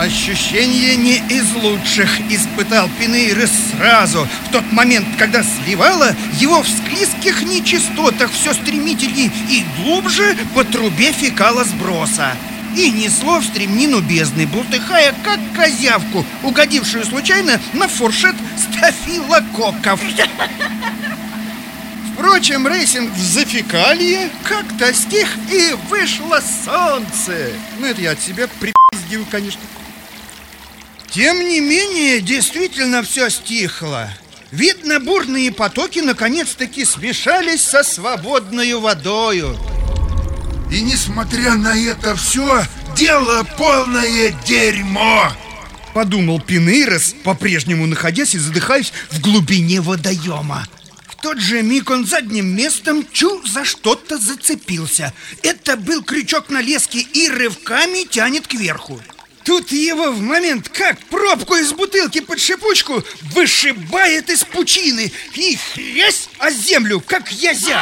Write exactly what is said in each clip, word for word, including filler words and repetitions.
Ощущение не из лучших испытал Пинейрос сразу. В тот момент, когда сливало, его в склизких нечистотах все стремительнее и глубже по трубе фекалосброса. И несло в стремнину бездны, бултыхая, как козявку, угодившую случайно на фуршет стафилококков. Впрочем, рейсинг в зафекалье как-то стих, и вышло солнце. Ну, это я от себя припиздил, конечно. Тем не менее, действительно все стихло. Видно, бурные потоки наконец-таки смешались со свободной водою. И несмотря на это все, дело полное дерьмо, подумал Пинейрос, по-прежнему находясь и задыхаясь в глубине водоема. В тот же миг он задним местом чу за что-то зацепился. Это был крючок на леске и рывками тянет кверху. Тут его в момент, как пробку из бутылки под шипучку, вышибает из пучины и хрясь о землю, как язя.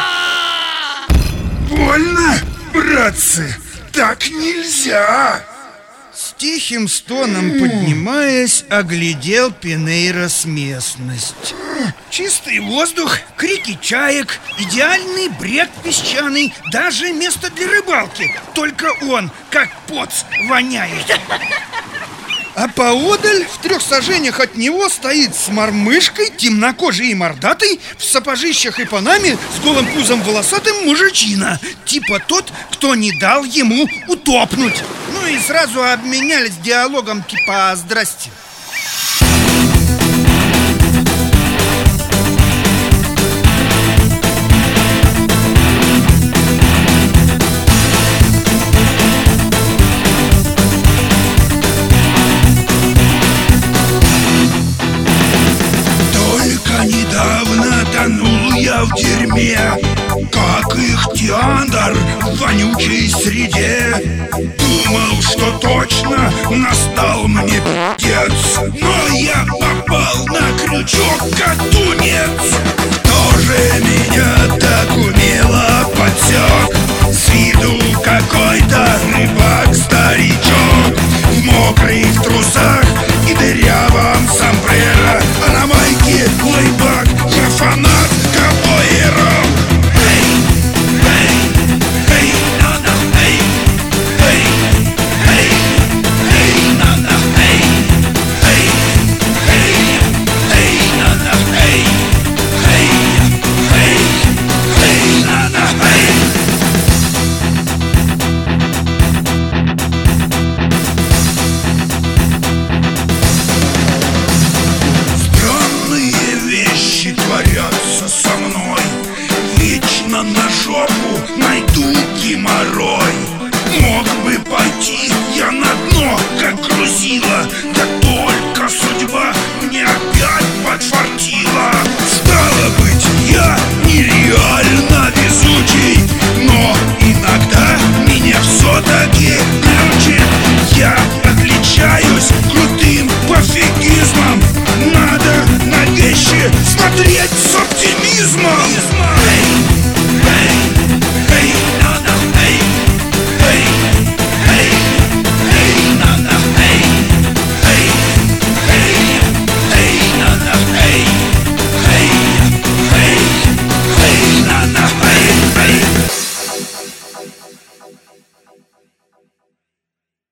Больно, братцы, так нельзя. С тихим стоном поднимаясь, оглядел Пинейрос местность. Чистый воздух, крики чаек, идеальный брег песчаный, даже место для рыбалки. Только он, как поц, воняет. А поодаль, в трех сажениях от него, стоит с мормышкой, темнокожей и мордатой, в сапожищах и панаме, с голым пузом волосатым мужичина. Типа тот, кто не дал ему утопнуть. Ну и сразу обменялись диалогом типа «Здрасте». Недавно тонул я в дерьме, как ихтиандр в вонючей среде. Думал, что точно настал мне пиздец, но я попал на крючок, как тунец. Кто же меня так умело подсек?